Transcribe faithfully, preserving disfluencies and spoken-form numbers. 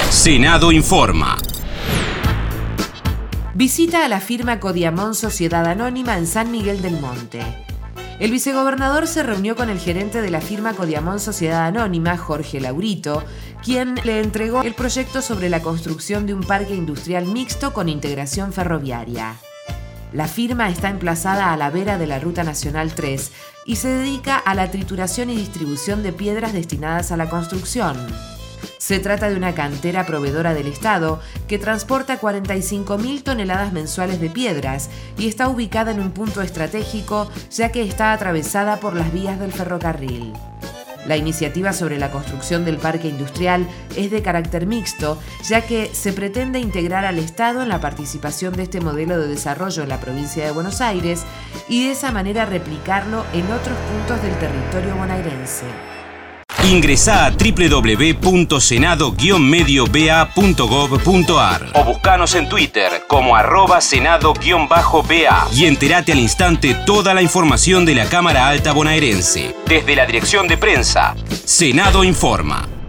Senado informa. Visita a la firma Codiamón Sociedad Anónima en San Miguel del Monte. El vicegobernador se reunió con el gerente de la firma Codiamón Sociedad Anónima, Jorge Laurito, quien le entregó el proyecto sobre la construcción de un parque industrial mixto con integración ferroviaria. La firma está emplazada a la vera de la Ruta Nacional tres y se dedica a la trituración y distribución de piedras destinadas a la construcción. Se trata de una cantera proveedora del Estado que transporta cuarenta y cinco mil toneladas mensuales de piedras y está ubicada en un punto estratégico ya que está atravesada por las vías del ferrocarril. La iniciativa sobre la construcción del parque industrial es de carácter mixto, ya que se pretende integrar al Estado en la participación de este modelo de desarrollo en la provincia de Buenos Aires y de esa manera replicarlo en otros puntos del territorio bonaerense. Ingresá a doble u doble u doble u punto senado guion medio b a punto gov punto a r o buscanos en Twitter como arroba senado guion bajo b a y entérate al instante toda la información de la Cámara Alta bonaerense. Desde la dirección de prensa, Senado informa.